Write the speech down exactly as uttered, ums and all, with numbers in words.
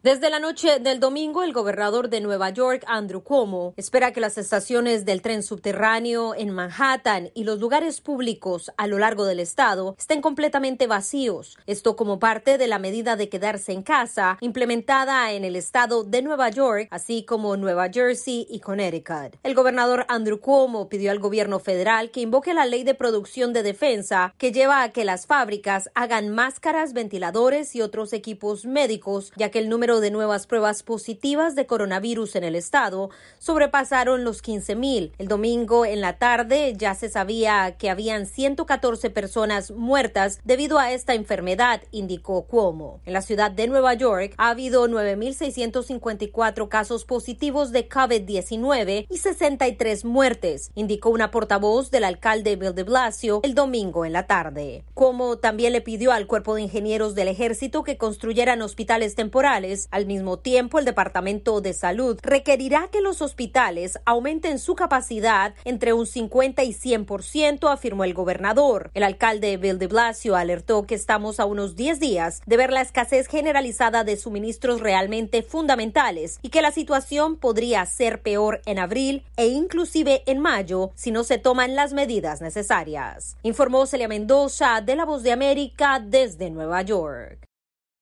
Desde la noche del domingo, el gobernador de Nueva York, Andrew Cuomo, espera que las estaciones del tren subterráneo en Manhattan y los lugares públicos a lo largo del estado estén completamente vacíos. Esto como parte de la medida de quedarse en casa implementada en el estado de Nueva York, así como Nueva Jersey y Connecticut. El gobernador Andrew Cuomo pidió al gobierno federal que invoque la ley de producción de defensa que lleva a que las fábricas hagan máscaras, ventiladores y otros equipos médicos, ya que el número de nuevas pruebas positivas de coronavirus en el estado sobrepasaron los quince mil. El domingo en la tarde ya se sabía que habían ciento catorce personas muertas debido a esta enfermedad, indicó Cuomo. En la ciudad de Nueva York ha habido nueve mil seiscientos cincuenta y cuatro casos positivos de COVID diecinueve y sesenta y tres muertes, indicó una portavoz del alcalde Bill de Blasio el domingo en la tarde. Cuomo también le pidió al cuerpo de ingenieros del ejército que construyeran hospitales temporales. Al mismo tiempo, el Departamento de Salud requerirá que los hospitales aumenten su capacidad entre un cincuenta y cien por ciento, afirmó el gobernador. El alcalde Bill de Blasio alertó que estamos a unos diez días de ver la escasez generalizada de suministros realmente fundamentales y que la situación podría ser peor en abril e inclusive en mayo si no se toman las medidas necesarias. Informó Celia Mendoza de La Voz de América desde Nueva York.